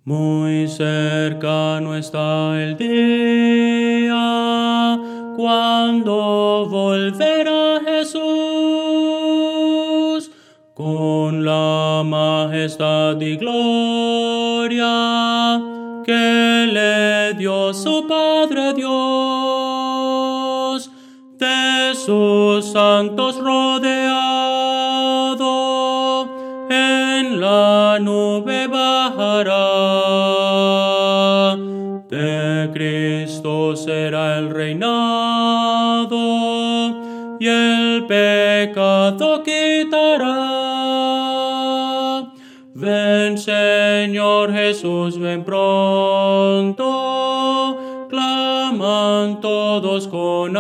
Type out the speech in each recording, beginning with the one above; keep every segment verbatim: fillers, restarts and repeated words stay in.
Muy cercano está el día cuando volverá Jesús con la majestad y gloria que le dio su Padre Dios, de sus santos rodeado, en la nube bajará. De Cristo será el reinado, y el pecado quitará. Ven, Señor Jesús, ven pronto, claman todos con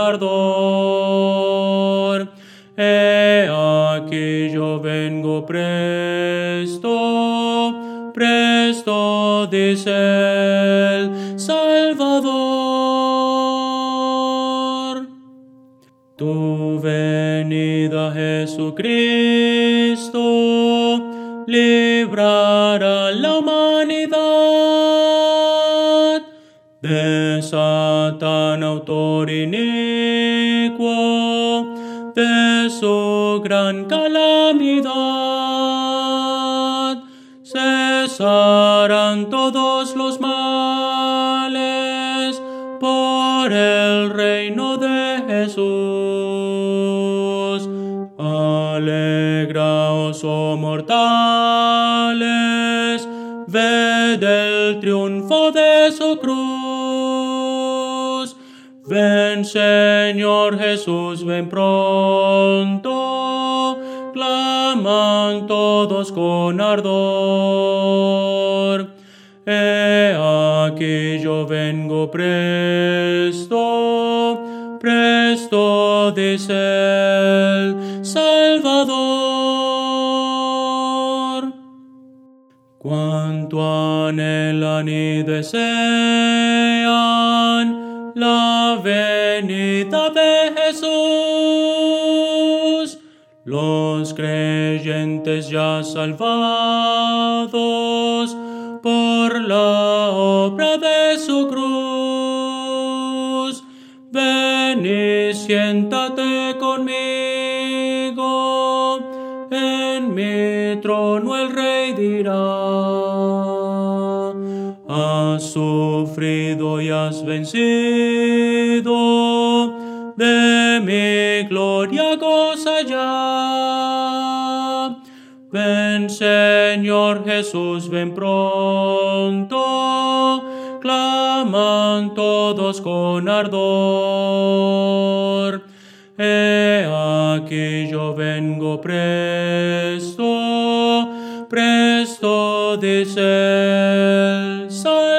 ardor. He aquí yo vengo presto, presto, dice el Salvador. Tu venida, Jesucristo, librará la humanidad de Satán, autor inicuo, de su gran calamidad. Cesarán todos los males por el reino de Jesús. Alegraos, oh mortales, ved el triunfo de su cruz. Ven, Señor Jesús, ven pronto, claman todos con ardor. He aquí yo vengo presto, presto, dice el Salvador. Cuánto anhelan y desean la venida de Jesús, los creyentes ya salvados por la obra de su cruz. Ven y siéntate conmigo, en mi trono el Rey dirá. Has sufrido y has vencido, de mi gloria goza ya. Ven, Señor Jesús, ven pronto, claman todos con ardor. He aquí yo vengo presto, presto, dice el Salvador.